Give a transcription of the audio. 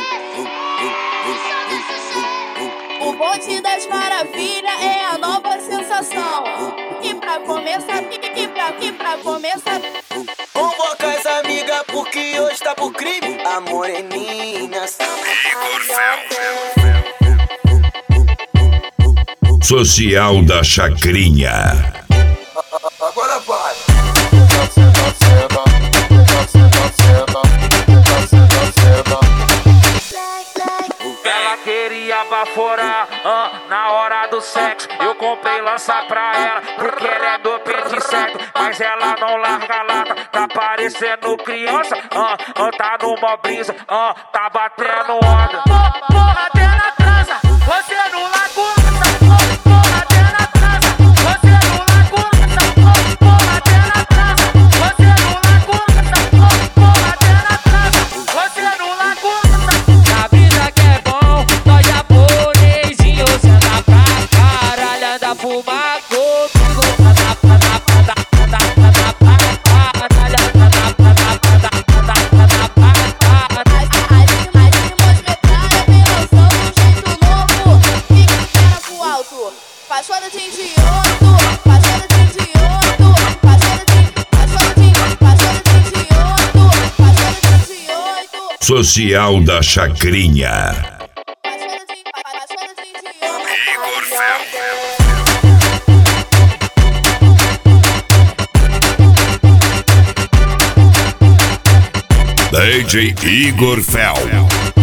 O bonde das maravilhas é a nova sensação. E pra começar, pra começar, convoca as amigas porque hoje tá pro crime. A moreninha Social da Chacrinha. agora vai. Ela queria baforar na hora do sexo. Eu comprei lança pra ela porque ela é do pente certo. Mas ela não larga a lata, tá parecendo criança. Tá numa brisa, tá batendo onda. Porra, até na trança, você não larga o lança. Porra, até na trança, você não larga o lança. Porra, até na trança, você não larga o lança. Porra, até na trança, você não larga o lança. Na brisa que é bom, nós japonesinho, senta pra caralho, anda fumar comigo. Passada de idioto, passada de idioto, passada de idioto, passada de idioto. Social da Chacrinha. Passada de idioto. DJ Igor Fel.